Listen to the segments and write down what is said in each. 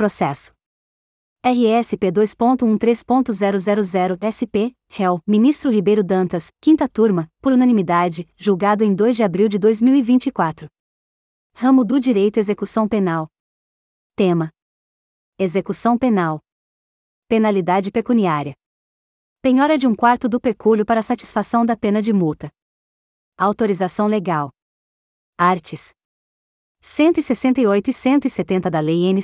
Processo. RSP 2.13.000 SP, réu, Ministro Ribeiro Dantas, 5ª Turma, por unanimidade, julgado em 2 de abril de 2024. Ramo do Direito Execução Penal. Tema: Execução Penal. Penalidade pecuniária. Penhora de 1/4 do pecúlio para satisfação da pena de multa. Autorização legal. Artes. 168 e 170 da Lei N.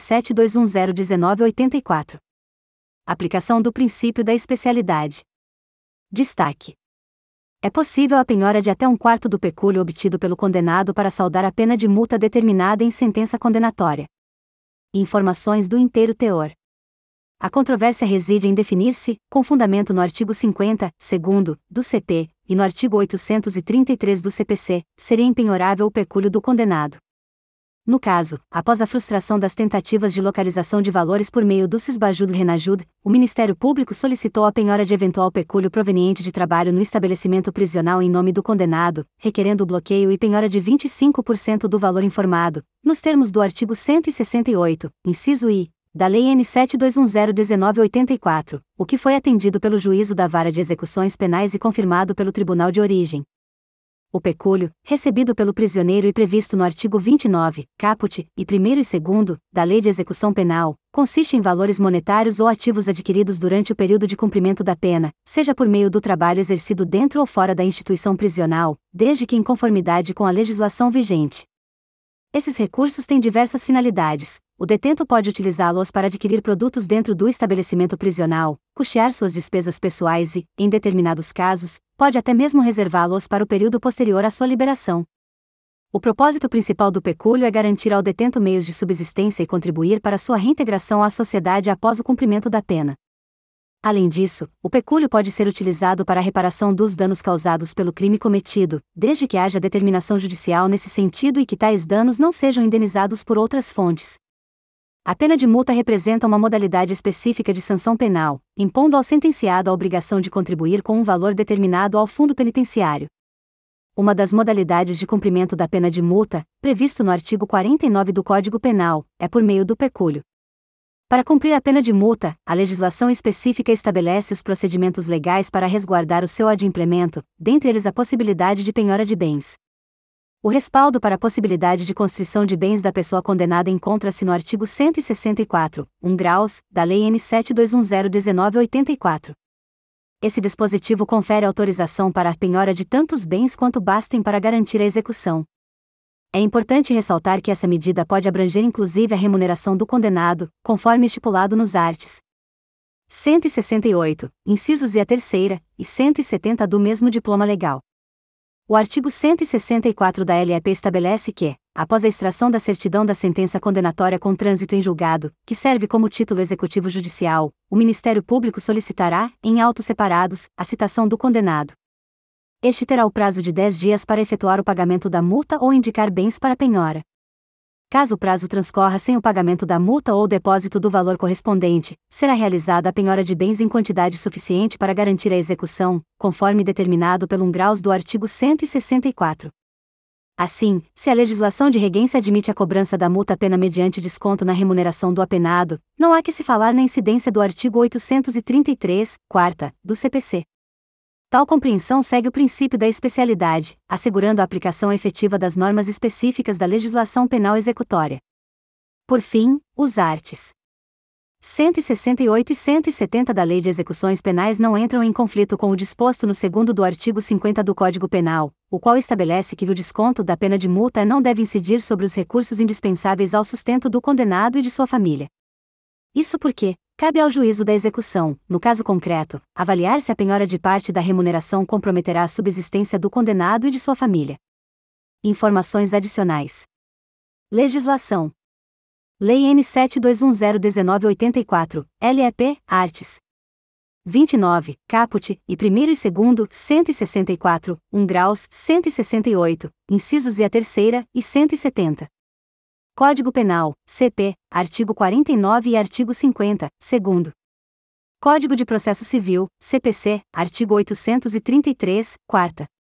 7210/1984. Aplicação do princípio da especialidade. Destaque: é possível a penhora de até 1/4 do pecúlio obtido pelo condenado para saldar a pena de multa determinada em sentença condenatória. Informações do inteiro teor. A controvérsia reside em definir-se, com fundamento no artigo 50, segundo, do CP, e no artigo 833 do CPC, seria impenhorável o pecúlio do condenado. No caso, após a frustração das tentativas de localização de valores por meio do Cisbajud-Renajud, o Ministério Público solicitou a penhora de eventual pecúlio proveniente de trabalho no estabelecimento prisional em nome do condenado, requerendo o bloqueio e penhora de 25% do valor informado, nos termos do artigo 168, inciso I, da Lei N. 7210/1984, o que foi atendido pelo juízo da Vara de Execuções Penais e confirmado pelo Tribunal de Origem. O pecúlio, recebido pelo prisioneiro e previsto no artigo 29, caput, e 1º e 2º, da Lei de Execução Penal, consiste em valores monetários ou ativos adquiridos durante o período de cumprimento da pena, seja por meio do trabalho exercido dentro ou fora da instituição prisional, desde que em conformidade com a legislação vigente. Esses recursos têm diversas finalidades. O detento pode utilizá-los para adquirir produtos dentro do estabelecimento prisional, custear suas despesas pessoais e, em determinados casos, pode até mesmo reservá-los para o período posterior à sua liberação. O propósito principal do pecúlio é garantir ao detento meios de subsistência e contribuir para sua reintegração à sociedade após o cumprimento da pena. Além disso, o pecúlio pode ser utilizado para a reparação dos danos causados pelo crime cometido, desde que haja determinação judicial nesse sentido e que tais danos não sejam indenizados por outras fontes. A pena de multa representa uma modalidade específica de sanção penal, impondo ao sentenciado a obrigação de contribuir com um valor determinado ao fundo penitenciário. Uma das modalidades de cumprimento da pena de multa, previsto no artigo 49 do Código Penal, é por meio do pecúlio. Para cumprir a pena de multa, a legislação específica estabelece os procedimentos legais para resguardar o seu adimplemento, dentre eles a possibilidade de penhora de bens. O respaldo para a possibilidade de constrição de bens da pessoa condenada encontra-se no artigo 164, 1 graus, da Lei N. 7210/1984. Esse dispositivo confere autorização para a penhora de tantos bens quanto bastem para garantir a execução. É importante ressaltar que essa medida pode abranger inclusive a remuneração do condenado, conforme estipulado nos arts. 168, incisos e a terceira, e 170 do mesmo diploma legal. O artigo 164 da LEP estabelece que, após a extração da certidão da sentença condenatória com trânsito em julgado, que serve como título executivo judicial, o Ministério Público solicitará, em autos separados, a citação do condenado. Este terá o prazo de 10 dias para efetuar o pagamento da multa ou indicar bens para penhora. Caso o prazo transcorra sem o pagamento da multa ou o depósito do valor correspondente, será realizada a penhora de bens em quantidade suficiente para garantir a execução, conforme determinado pelo 1 graus do artigo 164. Assim, se a legislação de reguência admite a cobrança da multa-pena mediante desconto na remuneração do apenado, não há que se falar na incidência do artigo 833, 4ª, do CPC. Tal compreensão segue o princípio da especialidade, assegurando a aplicação efetiva das normas específicas da legislação penal executória. Por fim, os arts. 168 e 170 da Lei de Execuções Penais não entram em conflito com o disposto no 2º do artigo 50 do Código Penal, o qual estabelece que o desconto da pena de multa não deve incidir sobre os recursos indispensáveis ao sustento do condenado e de sua família. Isso porque cabe ao juízo da execução, no caso concreto, avaliar se a penhora de parte da remuneração comprometerá a subsistência do condenado e de sua família. Informações adicionais. Legislação. Lei N. 7210/1984, LEP, arts. 29, caput, e 1º e 2º, 164, 1 graus, 168, incisos e a terceira, e 170. Código Penal, CP, artigo 49 e artigo 50, segundo. Código de Processo Civil, CPC, artigo 833, 4ª.